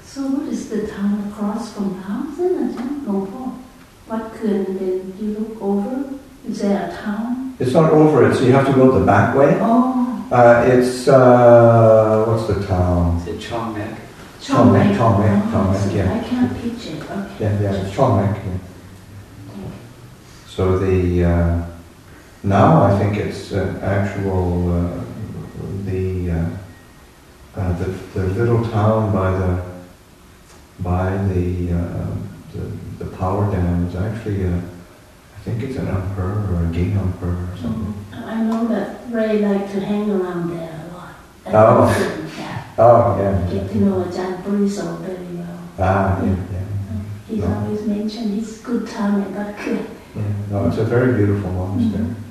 So what is the town across from Laos then, Long? What could then you look over? Is there a town? It's not over it, so you have to go the back way. Oh. It's, what's the town? Is it Chong Mek? Chong Mek, yeah. I can't picture it, okay. Yeah, it's Chong Mek, yeah. So now I think it's actual, the little town by the power dam is actually I think it's an emperor or a king emperor or something. I know that Ray liked to hang around there a lot. Oh. Yeah. Get to know Ajahn Puriso very well. Yeah. He's always mentioned his good time at Bat Khe. Yeah, no, it's a very beautiful monastery.